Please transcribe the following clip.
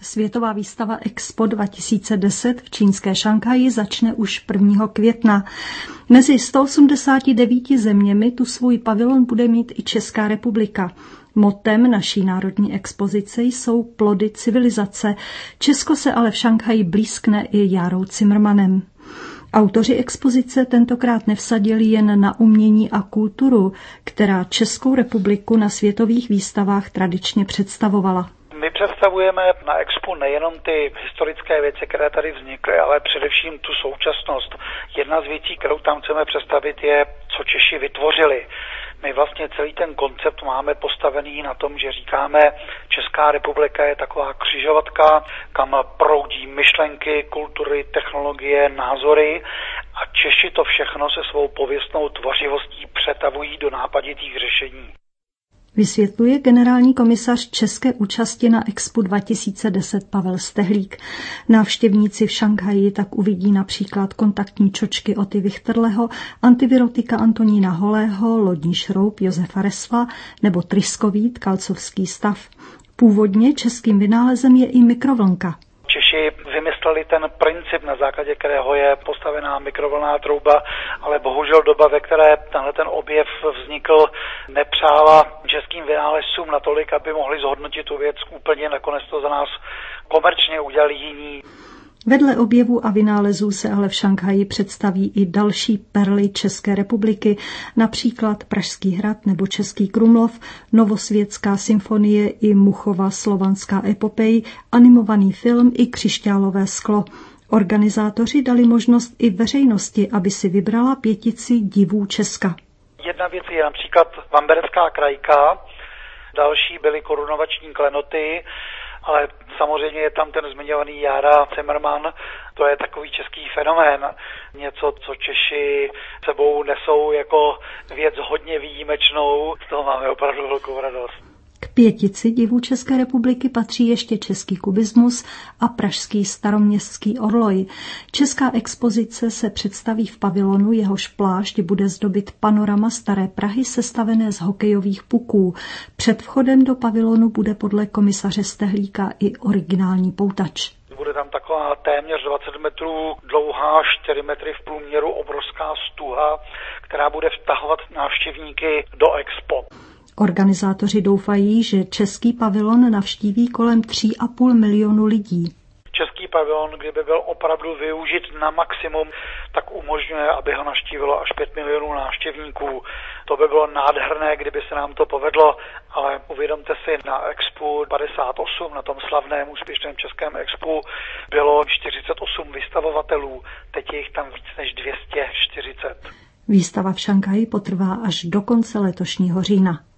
Světová výstava Expo 2010 v čínské Šanghaji začne už 1. května. Mezi 189 zeměmi tu svůj pavilon bude mít i Česká republika. Mottem naší národní expozice jsou plody civilizace. Česko se ale v Šanghaji blízkne i Járou Cimrmanem. Autoři expozice tentokrát nevsadili jen na umění a kulturu, která Českou republiku na světových výstavách tradičně představovala. My představujeme na Expu nejenom ty historické věci, které tady vznikly, ale především tu současnost. Jedna z věcí, kterou tam chceme představit, je, co Češi vytvořili. My vlastně celý ten koncept máme postavený na tom, že říkáme, Česká republika je taková křižovatka, kam proudí myšlenky, kultury, technologie, názory a Češi to všechno se svou pověstnou tvořivostí přetavují do nápaditých řešení. Vysvětluje generální komisař české účasti na Expo 2010 Pavel Stehlík. Návštěvníci v Šanghaji tak uvidí například kontaktní čočky Oty Vichterleho, antivirotika Antonína Holého, lodní šroub Josefa Resla nebo tryskový tkalcovský stav. Původně českým vynálezem je i mikrovlnka. Češi vymysleli ten princip, na základě kterého je postavená mikrovlnná trouba, ale bohužel doba, ve které ten objev vznikl, nepřála českým vynálezcům natolik, aby mohli zhodnotit tu věc úplně, nakonec to za nás komerčně udělali jiní. Vedle objevů a vynálezů se ale v Šanghaji představí i další perly České republiky, například Pražský hrad nebo Český Krumlov, Novosvětská symfonie i Muchova slovanská epopej, animovaný film i křišťálové sklo. Organizátoři dali možnost i veřejnosti, aby si vybrala 5 divů Česka. Jedna věc je například Vamberecká krajka, další byly korunovační klenoty, ale samozřejmě je tam ten zmiňovaný Jára Cimrman, to je takový český fenomén, něco, co Češi sebou nesou jako věc hodně výjimečnou, z toho máme opravdu velkou radost. K 5 divů České republiky patří ještě český kubismus a pražský staroměstský orloj. Česká expozice se představí v pavilonu, jehož plášť bude zdobit panorama Staré Prahy sestavené z hokejových puků. Před vchodem do pavilonu bude podle komisaře Stehlíka i originální poutač. Bude tam taková téměř 20 metrů dlouhá, 4 metry v průměru obrovská stuha, která bude vtahovat návštěvníky do Expo. Organizátoři doufají, že český pavilon navštíví kolem 3,5 milionu lidí. Český pavilon, kdyby byl opravdu využit na maximum, tak umožňuje, aby ho navštívilo až 5 milionů návštěvníků. To by bylo nádherné, kdyby se nám to povedlo, ale uvědomte si, na Expu 58, na tom slavném úspěšném českém Expu, bylo 48 vystavovatelů, teď je jich tam víc než 240. Výstava v Šanghaji potrvá až do konce letošního října.